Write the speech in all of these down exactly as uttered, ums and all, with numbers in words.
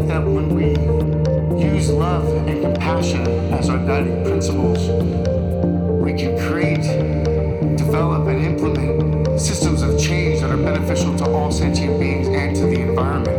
think that when we use love and compassion as our guiding principles, we can create, develop, and implement systems of change that are beneficial to all sentient beings and to the environment.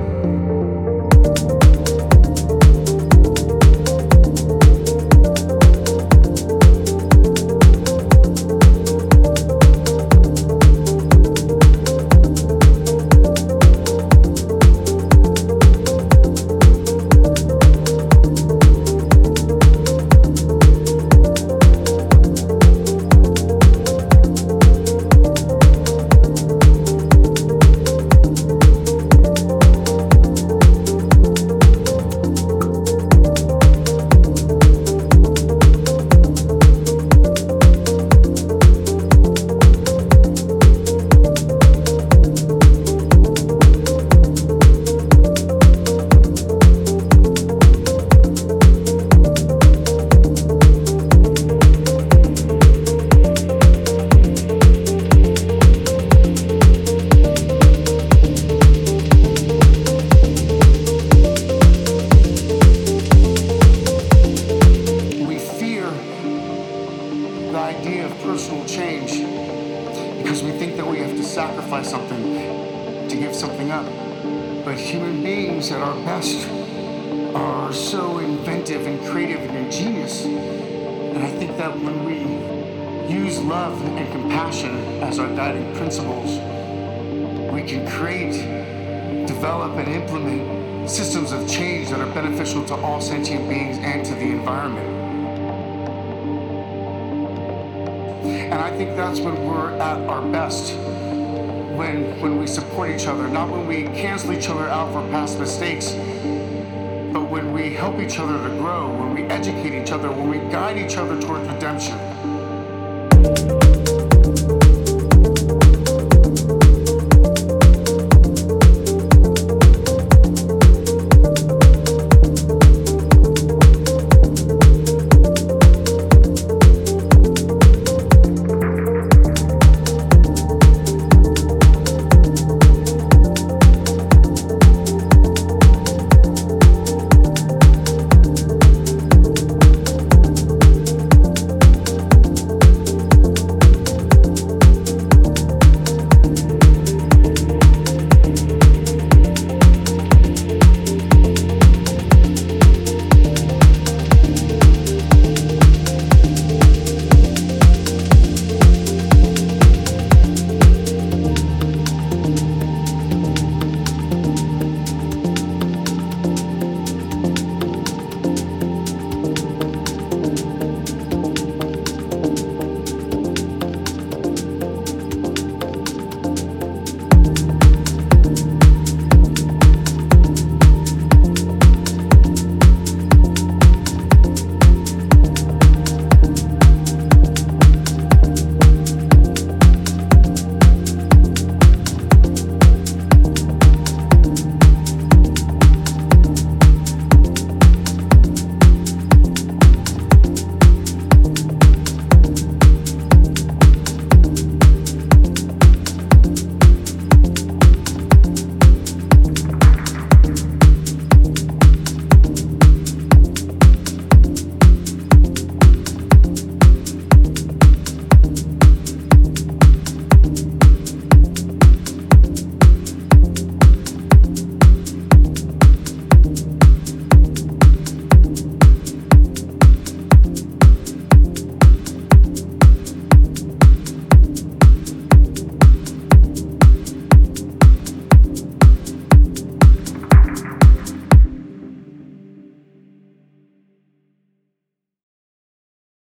The idea of personal change because we think that we have to sacrifice something to give something up. But human beings at our best are so inventive and creative and ingenious. And I think that when we use love and compassion as our guiding principles, we can create, develop, and implement systems of change that are beneficial to all sentient beings and to the environment. And I think that's when we're at our best, when when we support each other, not when we cancel each other out for past mistakes, but when we help each other to grow, when we educate each other, when we guide each other towards redemption.